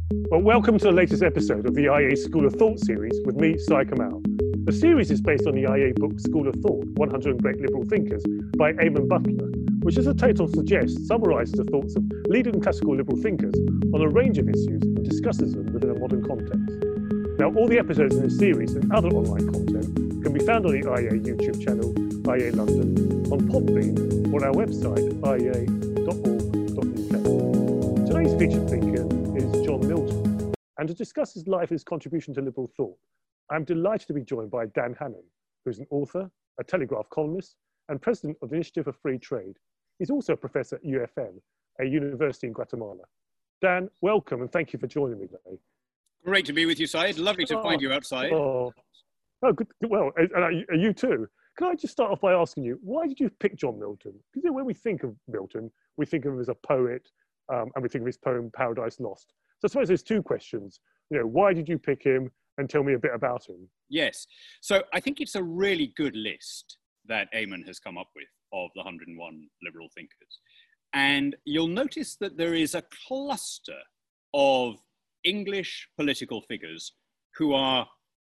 Well, welcome to the latest episode of the IA School of Thought series with me, Sai Kamal. The series is based on the IA book School of Thought, 100 Great Liberal Thinkers by Eamon Butler, which, as the title suggests, summarises the thoughts of leading classical liberal thinkers on a range of issues and discusses them within a modern context. Now, all the episodes in this series and other online content can be found on the IA YouTube channel, IA London, on Podbean, or our website, ia.org.uk. Today's featured thinker is John Milton, and to discuss his life and his contribution to liberal thought, I'm delighted to be joined by Dan Hannan, who's an author, a Telegraph columnist, and president of the Initiative for Free Trade. He's also a professor at UFM, a university in Guatemala. Dan, welcome, and thank you for joining me today. Great to be with you, Syed. Lovely to find you outside. Oh, good. Well, and you too. Can I just start off by asking you, why did you pick John Milton? Because when we think of Milton, we think of him as a poet, and we think of his poem Paradise Lost. So I suppose there's two questions. Why did you pick him, and tell me a bit about him? Yes. So I think it's a really good list that Eamon has come up with of the 101 liberal thinkers. And you'll notice that there is a cluster of English political figures who are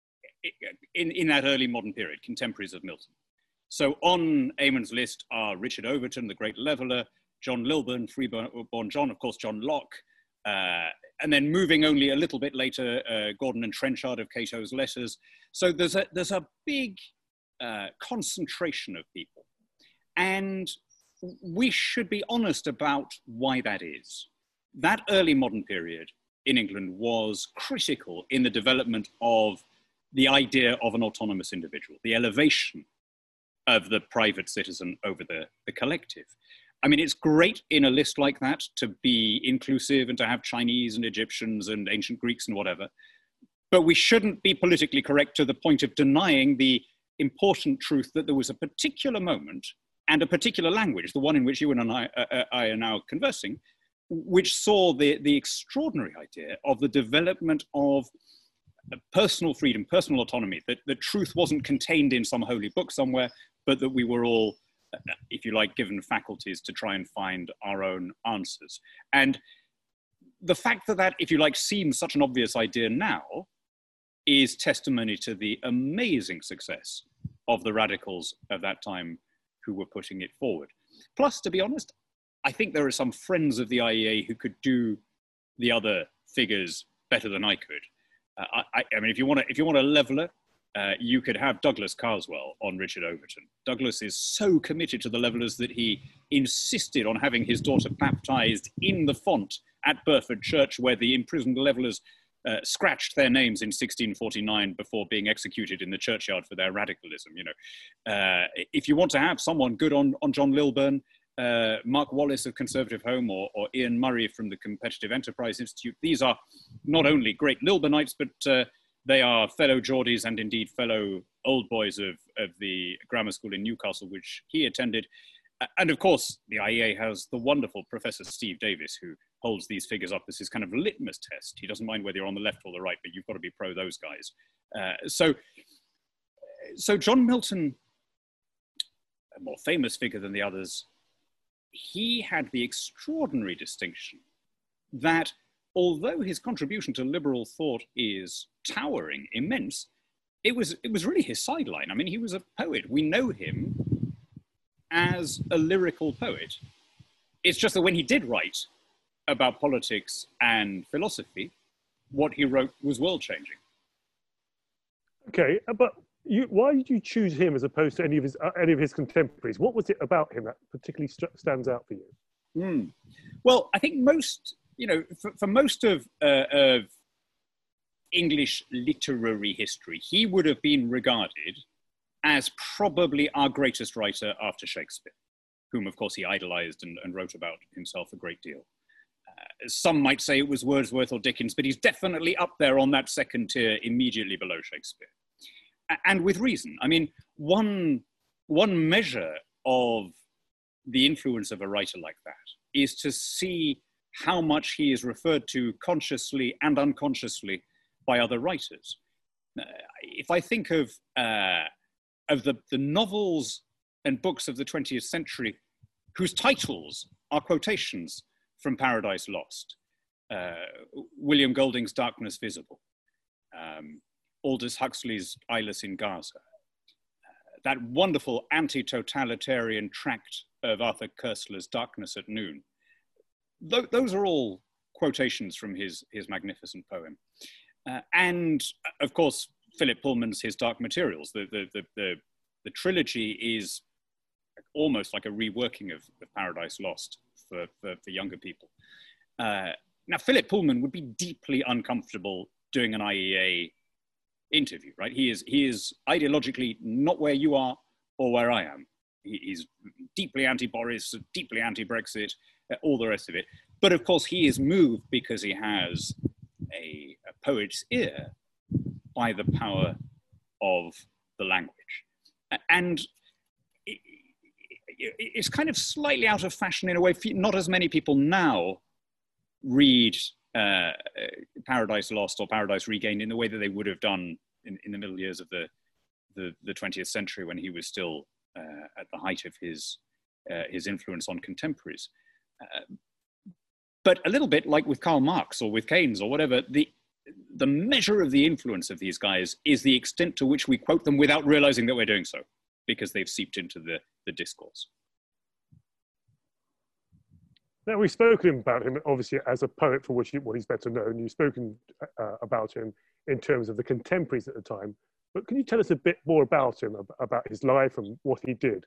in that early modern period, contemporaries of Milton. So on Eamon's list are Richard Overton, the great leveller, John Lilburne, Freeborn John, of course, John Locke, and then moving only a little bit later, Gordon and Trenchard of Cato's Letters. So there's a big concentration of people. And we should be honest about why that is. That early modern period in England was critical in the development of the idea of an autonomous individual, the elevation of the private citizen over the collective. I mean, it's great in a list like that to be inclusive and to have Chinese and Egyptians and ancient Greeks and whatever, but we shouldn't be politically correct to the point of denying the important truth that there was a particular moment and a particular language, the one in which you and I are now conversing, which saw the extraordinary idea of the development of personal freedom, personal autonomy, that the truth wasn't contained in some holy book somewhere, but that we were all, if you like, given faculties to try and find our own answers. And the fact that, if you like, seems such an obvious idea now is testimony to the amazing success of the radicals of that time who were putting it forward. Plus, to be honest, I think there are some friends of the IEA who could do the other figures better than I could. I mean, if you want a leveller, you could have Douglas Carswell on Richard Overton. Douglas is so committed to the levellers that he insisted on having his daughter baptised in the font at Burford Church, where the imprisoned levellers scratched their names in 1649 before being executed in the churchyard for their radicalism. If you want to have someone good on John Lilburne, Mark Wallace of Conservative Home, or Ian Murray from the Competitive Enterprise Institute. These are not only great Lilburnites, but they are fellow Geordies and indeed fellow old boys of the grammar school in Newcastle, which he attended. And of course, the IEA has the wonderful Professor Steve Davis, who holds these figures up as his kind of litmus test. He doesn't mind whether you're on the left or the right, but you've got to be pro those guys. So John Milton, a more famous figure than the others, he had the extraordinary distinction that although his contribution to liberal thought is towering, immense, it was really his sideline. I mean, he was a poet. We know him as a lyrical poet. It's just that when he did write about politics and philosophy, what he wrote was world-changing. Okay, but why did you choose him as opposed to any of his contemporaries? What was it about him that particularly stands out for you? Well, I think most, for most of English literary history, he would have been regarded as probably our greatest writer after Shakespeare, whom, of course, he idolized and wrote about himself a great deal. Some might say it was Wordsworth or Dickens, but he's definitely up there on that second tier immediately below Shakespeare. And with reason. I mean, one measure of the influence of a writer like that is to see how much he is referred to consciously and unconsciously by other writers. If I think of the novels and books of the 20th century whose titles are quotations from Paradise Lost, William Golding's Darkness Visible, Aldous Huxley's Eyeless in Gaza, that wonderful anti-totalitarian tract of Arthur Koestler's Darkness at Noon. Those are all quotations from his magnificent poem. And of course, Philip Pullman's His Dark Materials. The trilogy is almost like a reworking of Paradise Lost for younger people. Now, Philip Pullman would be deeply uncomfortable doing an IEA interview, right? He is ideologically not where you are or where I am. He's deeply anti-Boris, deeply anti-Brexit, all the rest of it. But of course, he is moved because he has a poet's ear by the power of the language. And it's kind of slightly out of fashion in a way. Not as many people now read Paradise Lost or Paradise Regained in the way that they would have done in the middle years of the 20th century, when he was still at the height of his influence on contemporaries. But a little bit like with Karl Marx or with Keynes or whatever, the measure of the influence of these guys is the extent to which we quote them without realizing that we're doing so, because they've seeped into the discourse. Now, we've spoken about him, obviously, as a poet for what he's better known. You've spoken about him in terms of the contemporaries at the time. But can you tell us a bit more about him, about his life and what he did?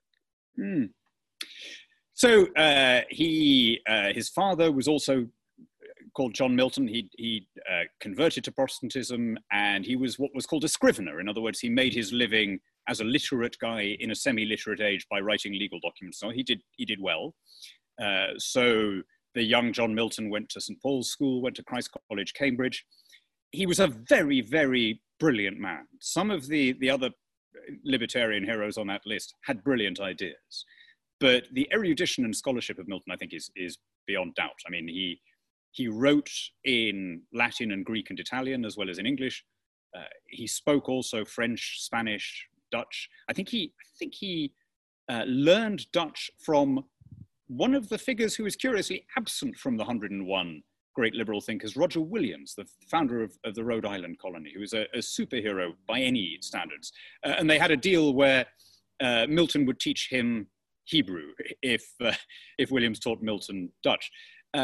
So his father was also called John Milton. He converted to Protestantism, and he was what was called a scrivener. In other words, he made his living as a literate guy in a semi-literate age by writing legal documents. So he did well. So the young John Milton went to St. Paul's School, went to Christ College, Cambridge. He was a very, very brilliant man. Some of the other libertarian heroes on that list had brilliant ideas. But the erudition and scholarship of Milton, I think, is beyond doubt. I mean, he wrote in Latin and Greek and Italian, as well as in English. He spoke also French, Spanish, Dutch. I think he learned Dutch from one of the figures who is curiously absent from the 101 great liberal thinkers, Roger Williams, the founder of the Rhode Island colony, who was a superhero by any standards. And they had a deal where Milton would teach him Hebrew if Williams taught Milton Dutch.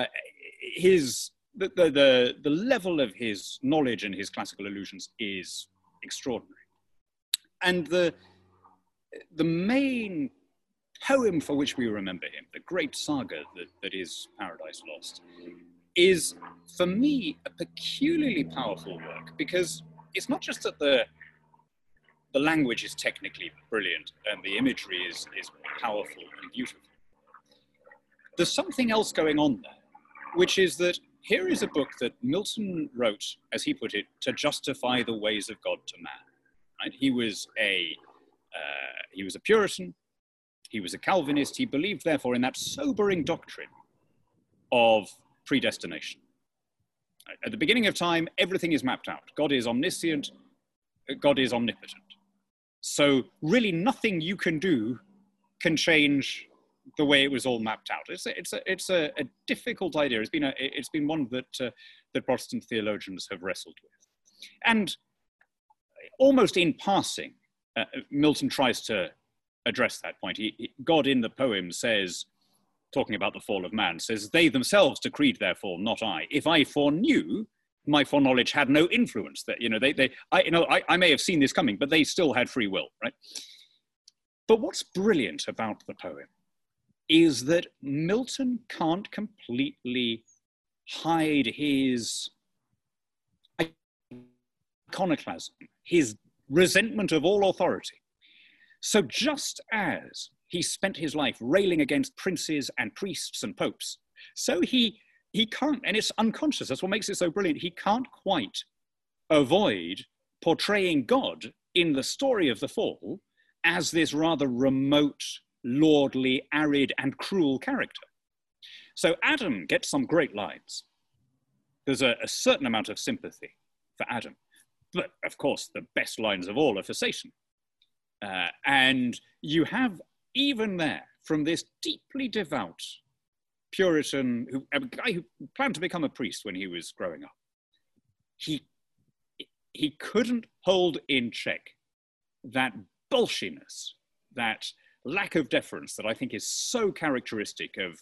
The level of his knowledge and his classical allusions is extraordinary. And the main poem for which we remember him, the great saga that is Paradise Lost, is, for me, a peculiarly powerful work, because it's not just that the language is technically brilliant and the imagery is powerful and beautiful. There's something else going on there, which is that here is a book that Milton wrote, as he put it, to justify the ways of God to man. Right? He was a Puritan. He was a Calvinist. He believed, therefore, in that sobering doctrine of predestination. At the beginning of time, everything is mapped out. God is omniscient. God is omnipotent. So really nothing you can do can change the way it was all mapped out. It's a difficult idea. It's been one that Protestant theologians have wrestled with. And almost in passing, Milton tries to address that point. God in the poem says, talking about the fall of man, says, "They themselves decreed their fall, not I. If I foreknew, my foreknowledge had no influence." That I may have seen this coming, but they still had free will, right? But what's brilliant about the poem is that Milton can't completely hide his iconoclasm, his resentment of all authority. So just as he spent his life railing against princes and priests and popes, so he can't, and it's unconscious, that's what makes it so brilliant, he can't quite avoid portraying God in the story of the fall as this rather remote, lordly, arid, and cruel character. So Adam gets some great lines. There's a certain amount of sympathy for Adam. But of course, the best lines of all are for Satan. And you have, even there, from this deeply devout Puritan, a guy who planned to become a priest when he was growing up. He couldn't hold in check that bolshiness, that lack of deference that I think is so characteristic of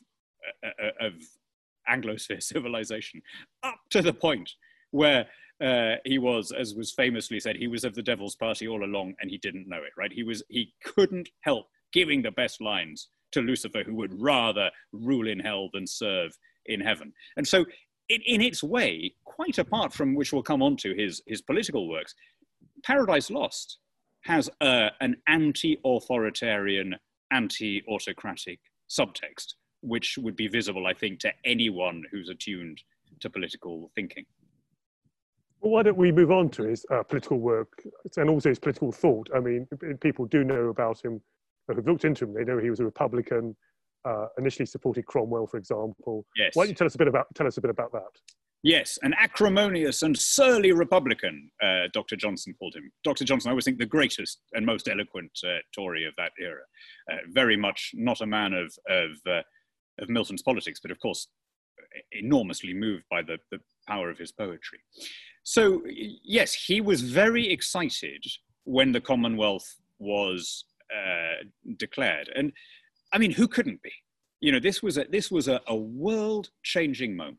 Anglosphere civilization, up to the point where he was, as was famously said, he was of the devil's party all along and he didn't know it, right? He couldn't help giving the best lines to Lucifer, who would rather rule in hell than serve in heaven. And so in its way, quite apart from which we'll come on to his political works, Paradise Lost has an anti-authoritarian, anti-autocratic subtext, which would be visible, I think, to anyone who's attuned to political thinking. Well, why don't we move on to his political work and also his political thought? I mean, people do know about him, who've looked into him. They know he was a Republican, initially supported Cromwell, for example. Yes. Why don't you tell us a bit about that? Yes, an acrimonious and surly Republican, Dr. Johnson called him. Dr. Johnson, I always think the greatest and most eloquent Tory of that era. Very much not a man of Milton's politics, but of course, enormously moved by the power of his poetry. So yes, he was very excited when the Commonwealth was declared. And I mean, who couldn't be? You know, this was a world-changing moment.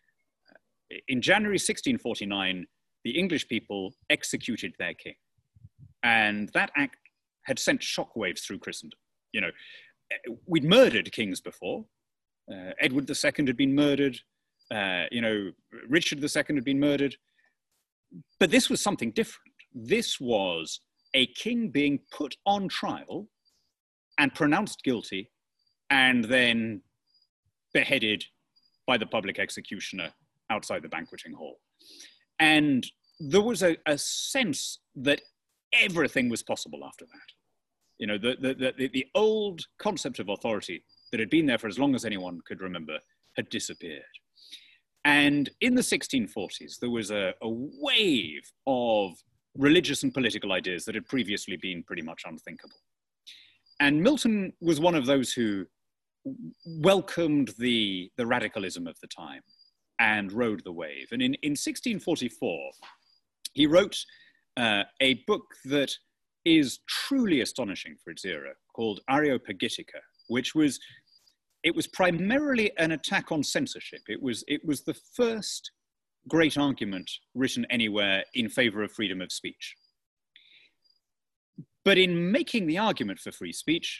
In January 1649, the English people executed their king. And that act had sent shockwaves through Christendom. You know, we'd murdered kings before. Edward II had been murdered. Richard II had been murdered. But this was something different. This was a king being put on trial and pronounced guilty and then beheaded by the public executioner outside the banqueting hall. And there was a sense that everything was possible after that. You know, the old concept of authority that had been there for as long as anyone could remember had disappeared. And in the 1640s, there was a wave of religious and political ideas that had previously been pretty much unthinkable. And Milton was one of those who welcomed the radicalism of the time and rode the wave. And in 1644, he wrote a book that is truly astonishing for its era, called Areopagitica, which was primarily an attack on censorship. It was the first great argument written anywhere in favor of freedom of speech. But in making the argument for free speech,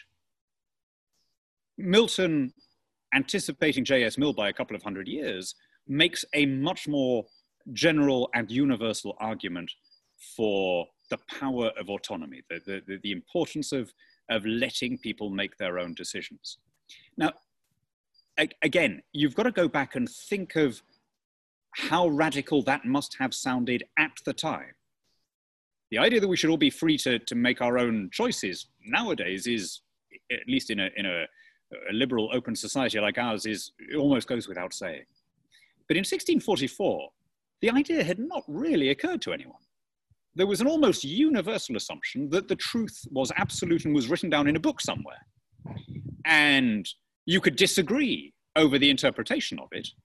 Milton, anticipating J.S. Mill by a couple of hundred years, makes a much more general and universal argument for the power of autonomy, the importance of letting people make their own decisions. Now, again, you've got to go back and think of how radical that must have sounded at the time. The idea that we should all be free to make our own choices nowadays is, at least in a liberal, open society like ours, it almost goes without saying. But in 1644, the idea had not really occurred to anyone. There was an almost universal assumption that the truth was absolute and was written down in a book somewhere. And you could disagree over the interpretation of it.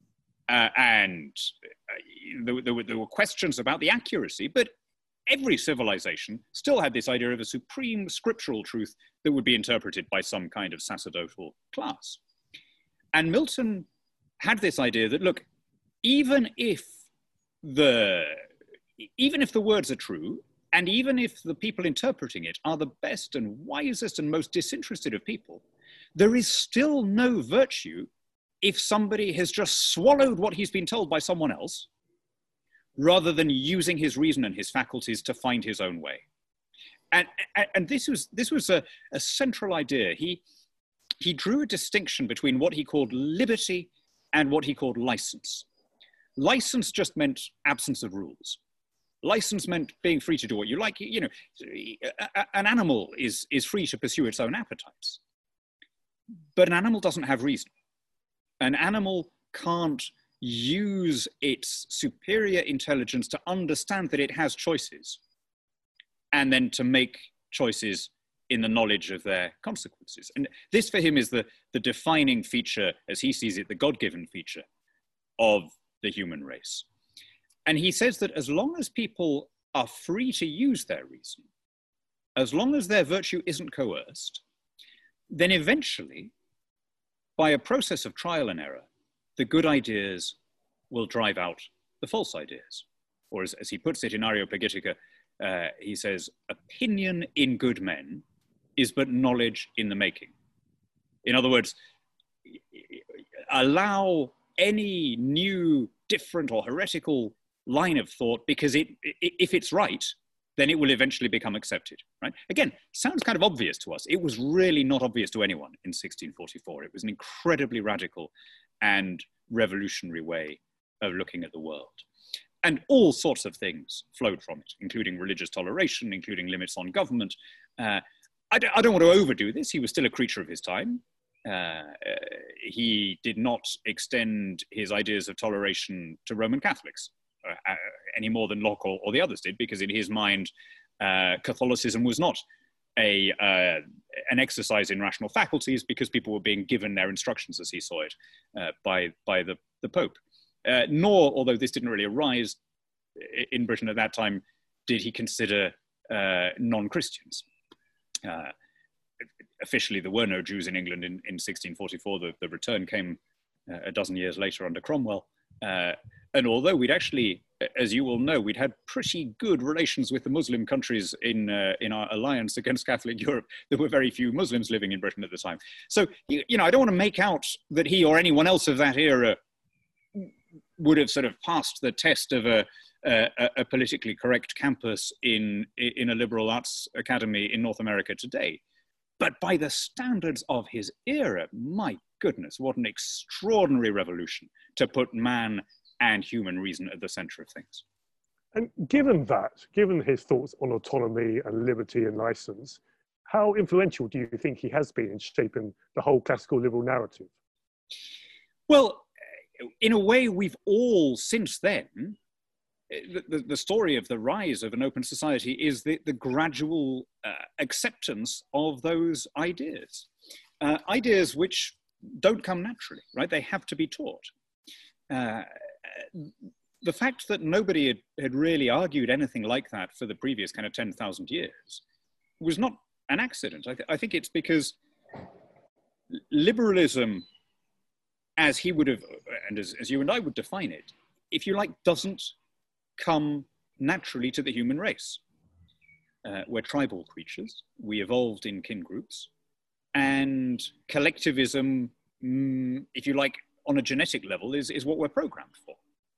There were questions about the accuracy, but every civilization still had this idea of a supreme scriptural truth that would be interpreted by some kind of sacerdotal class. And Milton had this idea that, look, even if the words are true, and even if the people interpreting it are the best and wisest and most disinterested of people, there is still no virtue if somebody has just swallowed what he's been told by someone else, rather than using his reason and his faculties to find his own way. And this was a central idea. He drew a distinction between what he called liberty and what he called license. License just meant absence of rules. License meant being free to do what you like. You know, an animal is free to pursue its own appetites. But an animal doesn't have reason. An animal can't use its superior intelligence to understand that it has choices and then to make choices in the knowledge of their consequences. And this for him is the defining feature, as he sees it, the God-given feature of the human race. And he says that as long as people are free to use their reason, as long as their virtue isn't coerced, then eventually, by a process of trial and error, the good ideas will drive out the false ideas. Or as he puts it in Areopagitica, he says, opinion in good men is but knowledge in the making. In other words, allow any new, different or heretical line of thought, because if it's right, then it will eventually become accepted, right? Again, sounds kind of obvious to us. It was really not obvious to anyone in 1644. It was an incredibly radical and revolutionary way of looking at the world. And all sorts of things flowed from it, including religious toleration, including limits on government. I don't want to overdo this. He was still a creature of his time. He did not extend his ideas of toleration to Roman Catholics any more than Locke or the others did, because in his mind, Catholicism was not an exercise in rational faculties, because people were being given their instructions, as he saw it, by the Pope. Nor, although this didn't really arise in Britain at that time, did he consider non-Christians. Officially, there were no Jews in England in 1644. The return came a dozen years later under Cromwell. And although we'd actually, as you all know, we'd had pretty good relations with the Muslim countries in our alliance against Catholic Europe, there were very few Muslims living in Britain at the time. So, you know, I don't want to make out that he or anyone else of that era would have sort of passed the test of a politically correct campus in a liberal arts academy in North America today. But by the standards of his era, my goodness, what an extraordinary revolution to put man and human reason at the center of things. And given his thoughts on autonomy and liberty and license, how influential do you think he has been in shaping the whole classical liberal narrative? Well, in a way, we've all since then, the story of the rise of an open society is the gradual acceptance of those ideas. Ideas which don't come naturally, right? They have to be taught. The fact that nobody had really argued anything like that for the previous kind of 10,000 years was not an accident. I think it's because liberalism, as he would have, and as you and I would define it, if you like, doesn't come naturally to the human race. We're tribal creatures. We evolved in kin groups. And collectivism, if you like, on a genetic level, is what we're programmed for.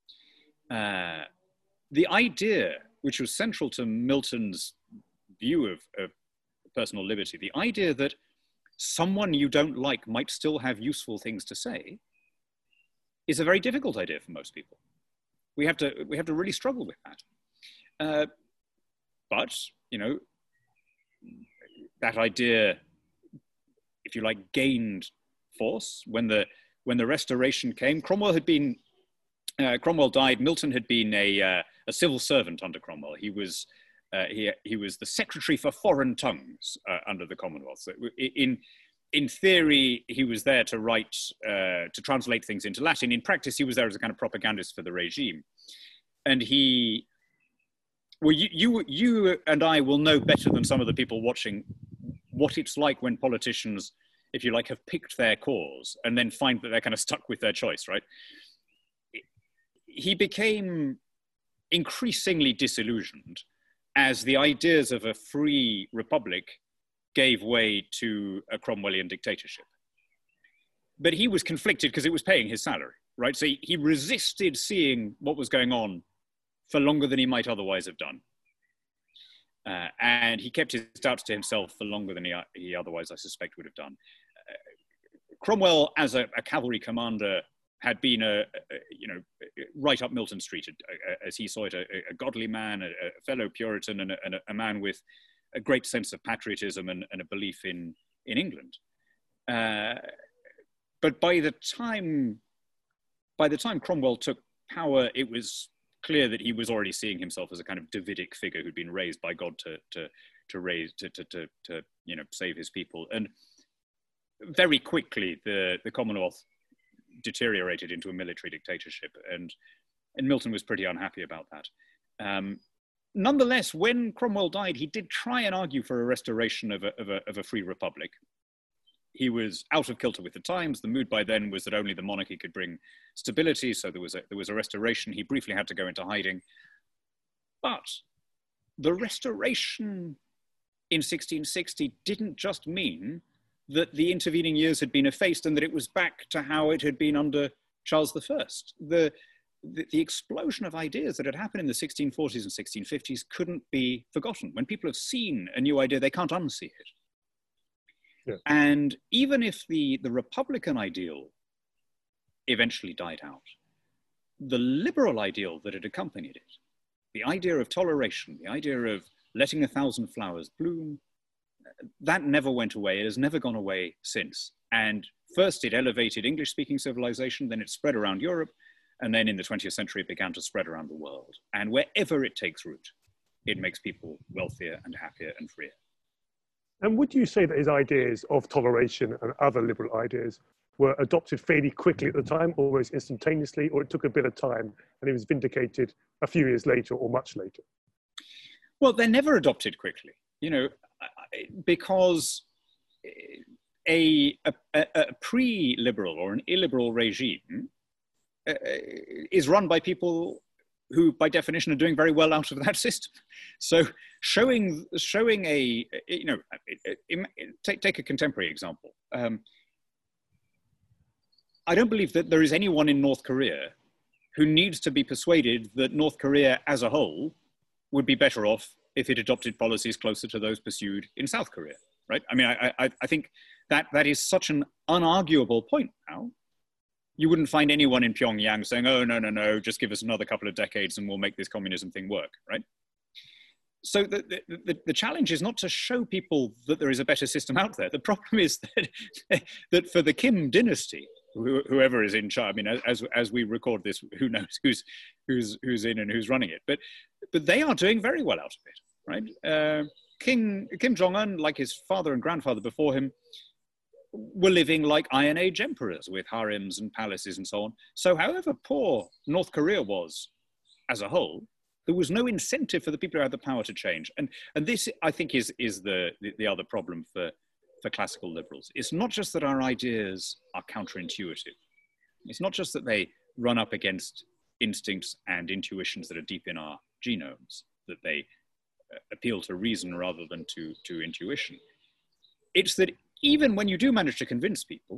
The idea, which was central to Milton's view of personal liberty, the idea that someone you don't like might still have useful things to say, is a very difficult idea for most people. We have to really struggle with that. But, you know, that idea, if you like, gained force when the Restoration came. Cromwell died. Milton had been a civil servant under Cromwell. He was the Secretary for Foreign Tongues under the Commonwealth. So in theory, he was there to write, to translate things into Latin. In practice, he was there as a kind of propagandist for the regime. And you and I will know better than some of the people watching what it's like when politicians, if you like, have picked their cause and then find that they're kind of stuck with their choice, right? He became increasingly disillusioned as the ideas of a free republic gave way to a Cromwellian dictatorship. But he was conflicted because it was paying his salary, right? So he resisted seeing what was going on for longer than he might otherwise have done. And he kept his doubts to himself for longer than he otherwise, I suspect, would have done. Cromwell, as a cavalry commander, had been right up Milton Street, as he saw it, a godly man, a fellow Puritan, and a man with a great sense of patriotism and a belief in England. But by the time Cromwell took power, it was clear that he was already seeing himself as a kind of Davidic figure who'd been raised by God to save his people. And very quickly, the Commonwealth deteriorated into a military dictatorship, and Milton was pretty unhappy about that. Nonetheless, when Cromwell died, he did try and argue for a restoration of a free republic. He was out of kilter with the times. The mood by then was that only the monarchy could bring stability, so there was a restoration. He briefly had to go into hiding. But the restoration in 1660 didn't just mean that the intervening years had been effaced and that it was back to how it had been under Charles I. The explosion of ideas that had happened in the 1640s and 1650s couldn't be forgotten. When people have seen a new idea, they can't unsee it. Yeah. And even if the Republican ideal eventually died out, the liberal ideal that had accompanied it, the idea of toleration, the idea of letting 1,000 flowers bloom, that never went away. It has never gone away since. And first it elevated English-speaking civilization, then it spread around Europe, and then in the 20th century it began to spread around the world. And wherever it takes root, it makes people wealthier and happier and freer. And would you say that his ideas of toleration and other liberal ideas were adopted fairly quickly at the time, almost instantaneously, or it took a bit of time and it was vindicated a few years later or much later? Well, they're never adopted quickly, because a pre-liberal or an illiberal regime is run by people who, by definition, are doing very well out of that system. So showing take a contemporary example. I don't believe that there is anyone in North Korea who needs to be persuaded that North Korea as a whole would be better off if it adopted policies closer to those pursued in South Korea, right? I mean, I think that is such an unarguable point now. You wouldn't find anyone in Pyongyang saying, oh, no, just give us another couple of decades and we'll make this communism thing work, right? So the challenge is not to show people that there is a better system out there. The problem is that for the Kim dynasty, whoever is in charge, I mean, as we record this, who knows who's in and who's running it, but they are doing very well out of it, right? Kim Jong-un, like his father and grandfather before him, were living like Iron Age emperors with harems and palaces and so on. So however poor North Korea was as a whole, there was no incentive for the people who had the power to change. And this, I think, is the other problem for classical liberals. It's not just that our ideas are counterintuitive. It's not just that they run up against instincts and intuitions that are deep in our genomes, that they appeal to reason rather than to intuition. It's that even when you do manage to convince people,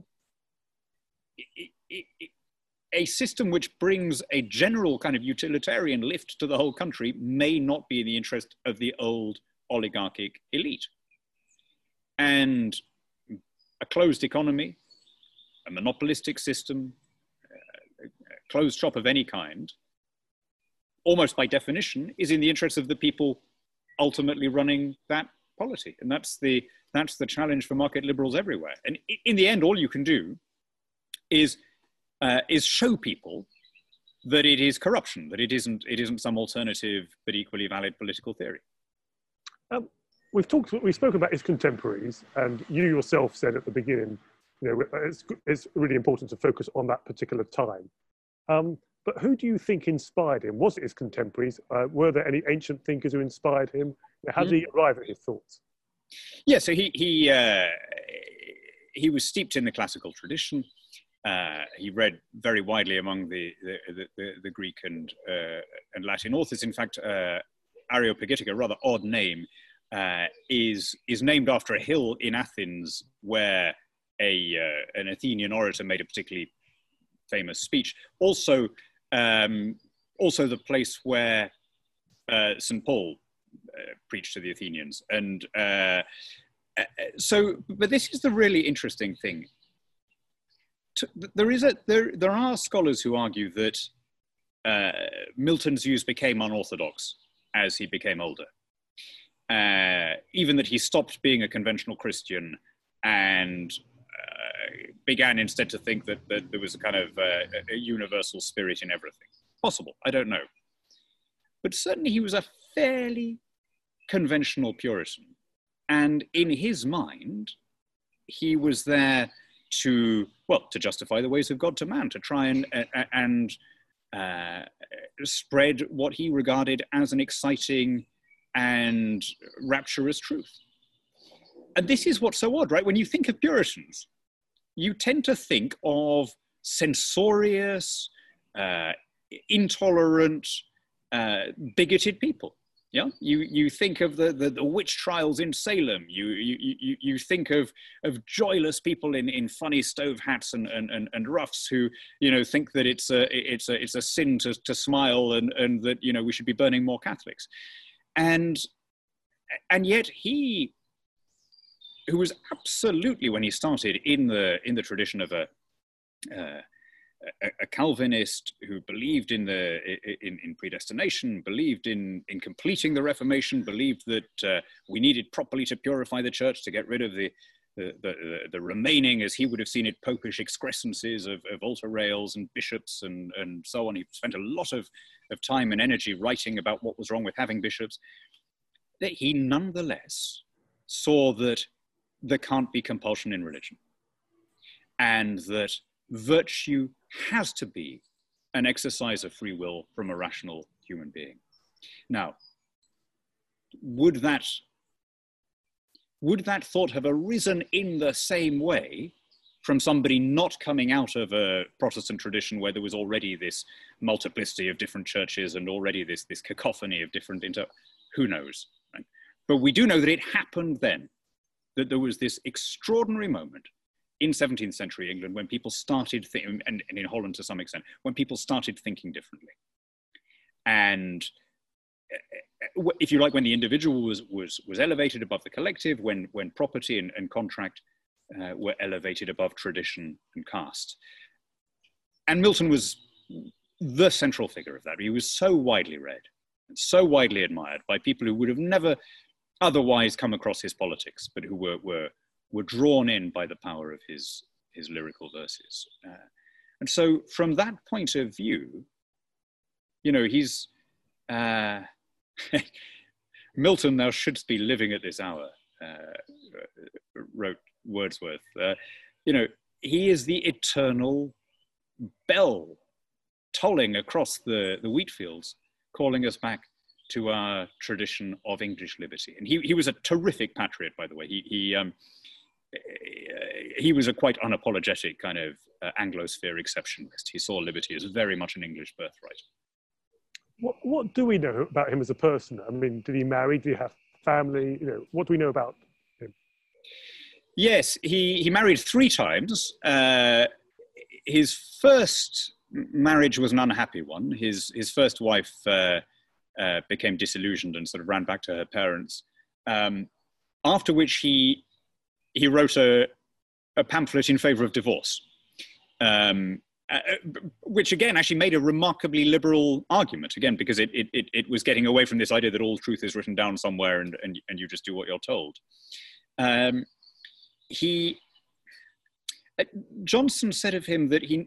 a system which brings a general kind of utilitarian lift to the whole country may not be in the interest of the old oligarchic elite. And a closed economy, a monopolistic system, a closed shop of any kind, almost by definition, is in the interest of the people ultimately running that polity. And that's the challenge for market liberals everywhere. And in the end, all you can do is show people that it is corruption, that it isn't some alternative but equally valid political theory. We've spoken about his contemporaries, and you yourself said at the beginning, it's really important to focus on that particular time. But who do you think inspired him? Was it his contemporaries? Were there any ancient thinkers who inspired him? How did he arrive at his thoughts? Yeah, so he was steeped in the classical tradition. He read very widely among the Greek and Latin authors. In fact, Areopagitica, a rather odd name, is named after a hill in Athens where an Athenian orator made a particularly famous speech. Also the place where St. Paul preached to the Athenians. And but this is the really interesting thing. There are scholars who argue that Milton's views became unorthodox as he became older. Even that he stopped being a conventional Christian and began instead to think that there was a kind of a universal spirit in everything. Possible, I don't know. But certainly he was a fairly conventional Puritan. And in his mind, he was there to justify the ways of God to man, to try and spread what he regarded as an exciting and rapturous truth. And this is what's so odd, right? When you think of Puritans, you tend to think of censorious, intolerant, bigoted people. Yeah, you think of the witch trials in Salem. You think of joyless people in funny stove hats and ruffs who think that it's a sin to smile and that we should be burning more Catholics, and yet he, who was absolutely, when he started, in the tradition of a Calvinist who believed in predestination, believed in completing the Reformation, believed that we needed properly to purify the church to get rid of the remaining, as he would have seen it, popish excrescences of altar rails and bishops and so on. He spent a lot of time and energy writing about what was wrong with having bishops. That he nonetheless saw that there can't be compulsion in religion, and that virtue has to be an exercise of free will from a rational human being. Now, would that thought have arisen in the same way from somebody not coming out of a Protestant tradition where there was already this multiplicity of different churches and already this cacophony of different who knows, right? But we do know that it happened then, that there was this extraordinary moment in 17th century England when people started thinking, and in Holland to some extent, when people started thinking differently. And if you like, when the individual was elevated above the collective, when property and contract were elevated above tradition and caste. And Milton was the central figure of that. He was so widely read and so widely admired by people who would have never otherwise come across his politics, but who were drawn in by the power of his lyrical verses. And so from that point of view, he's, Milton, thou shouldst be living at this hour, wrote Wordsworth. He is the eternal bell tolling across the wheat fields, calling us back to our tradition of English liberty. And he was a terrific patriot, by the way. He was a quite unapologetic kind of Anglosphere exceptionalist. He saw liberty as very much an English birthright. What do we know about him as a person? I mean, did he marry? Did he have family? What do we know about him? Yes, he married 3 times. His first marriage was an unhappy one. His first wife became disillusioned and sort of ran back to her parents. After which he wrote a pamphlet in favor of divorce, which again actually made a remarkably liberal argument, again, because it was getting away from this idea that all truth is written down somewhere and you just do what you're told. Johnson said of him that he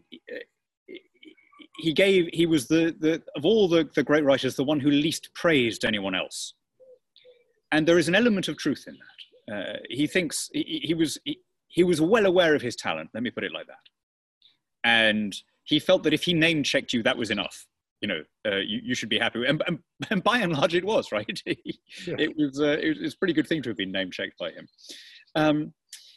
was of all the great writers, the one who least praised anyone else. And there is an element of truth in that. He thinks he was well aware of his talent, let me put it like that. And he felt that if he name checked you, that was enough. You should be happy. And by and large, it was, right? Yeah. It was a pretty good thing to have been name checked by him.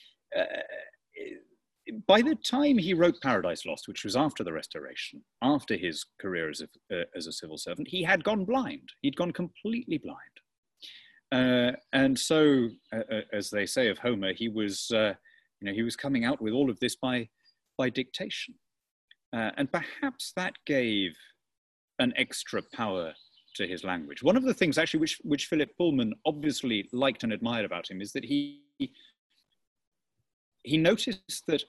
By the time he wrote Paradise Lost, which was after the Restoration, after his career as a civil servant, he had gone blind. He'd gone completely blind. And so, as they say of Homer, he was coming out with all of this by dictation. And perhaps that gave an extra power to his language. One of the things actually which Philip Pullman obviously liked and admired about him is that he noticed that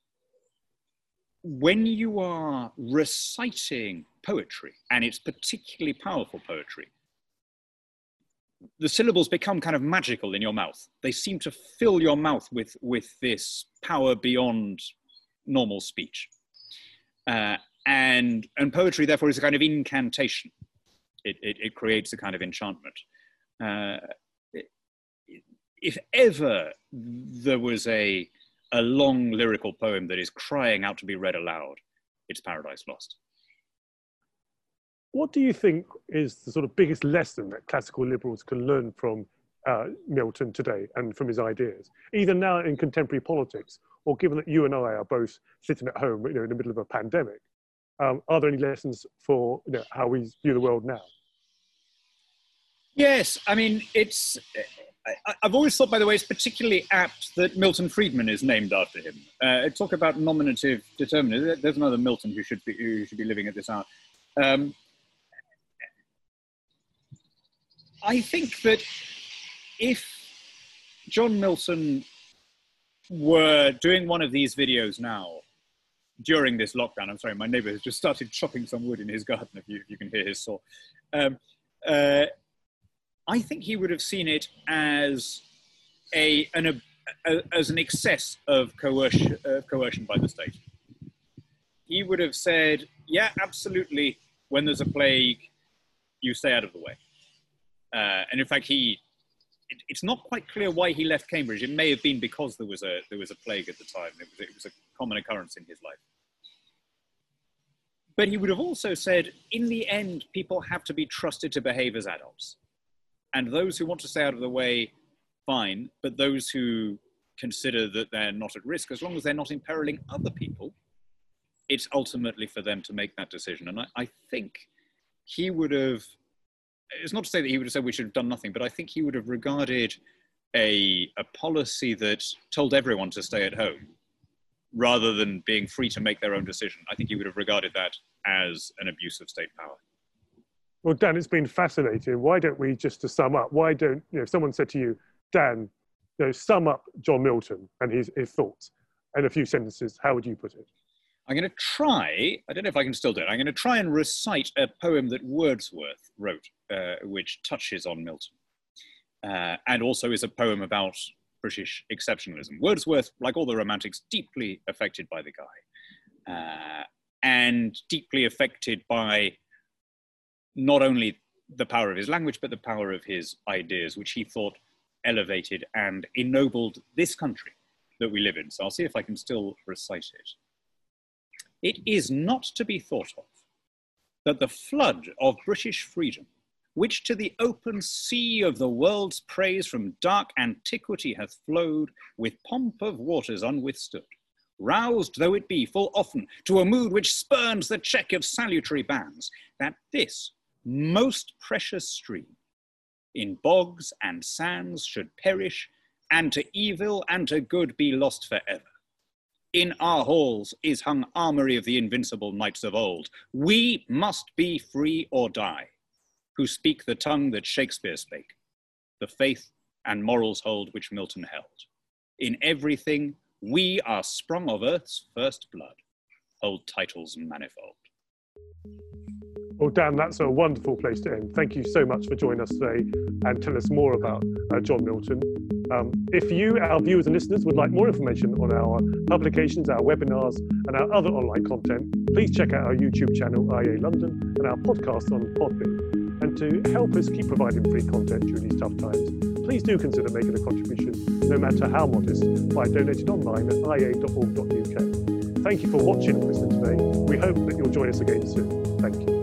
when you are reciting poetry, and it's particularly powerful poetry, the syllables become kind of magical in your mouth. They seem to fill your mouth with this power beyond normal speech. And poetry, therefore, is a kind of incantation. It creates a kind of enchantment. if ever there was a long lyrical poem that is crying out to be read aloud, it's Paradise Lost. What do you think is the sort of biggest lesson that classical liberals can learn from Milton today and from his ideas, either now in contemporary politics, or given that you and I are both sitting at home, in the middle of a pandemic? Are there any lessons for how we view the world now? Yes, I mean, I've always thought, by the way, it's particularly apt that Milton Friedman is named after him. Talk about nominative determinism. There's another Milton who should be living at this hour. I think that if John Milton were doing one of these videos now during this lockdown, I'm sorry, my neighbour has just started chopping some wood in his garden, if you can hear his saw. I think he would have seen it as an excess of coercion by the state. He would have said, yeah, absolutely, when there's a plague, you stay out of the way. And in fact, it's not quite clear why he left Cambridge. It may have been because there was a plague at the time. It was a common occurrence in his life. But he would have also said, in the end, people have to be trusted to behave as adults. And those who want to stay out of the way, fine. But those who consider that they're not at risk, as long as they're not imperiling other people, it's ultimately for them to make that decision. And I think he would have, it's not to say that he would have said we should have done nothing, but I think he would have regarded a policy that told everyone to stay at home rather than being free to make their own decision. I think he would have regarded that as an abuse of state power. Well, Dan, it's been fascinating. Why don't we, just to sum up, why don't, if someone said to you, Dan, sum up John Milton and his thoughts in a few sentences, how would you put it? I'm going to try, I don't know if I can still do it, I'm going to try and recite a poem that Wordsworth wrote, which touches on Milton, and also is a poem about British exceptionalism. Wordsworth, like all the Romantics, deeply affected by the guy, and deeply affected by not only the power of his language, but the power of his ideas, which he thought elevated and ennobled this country that we live in. So I'll see if I can still recite it. It is not to be thought of that the flood of British freedom, which to the open sea of the world's praise from dark antiquity hath flowed, with pomp of waters unwithstood, roused though it be full often to a mood which spurns the check of salutary bans, that this most precious stream in bogs and sands should perish, and to evil and to good be lost forever. In our halls is hung armoury of the invincible knights of old. We must be free or die, who speak the tongue that Shakespeare spake, the faith and morals hold which Milton held. In everything we are sprung of earth's first blood, hold titles manifold. Well, Dan, that's a wonderful place to end. Thank you so much for joining us today and tell us more about John Milton. If you, our viewers and listeners, would like more information on our publications, our webinars, and our other online content, please check out our YouTube channel, IEA London, and our podcast on Podbean. And to help us keep providing free content during these tough times, please do consider making a contribution, no matter how modest, by donating online at iea.org.uk. Thank you for watching and listening today. We hope that you'll join us again soon. Thank you.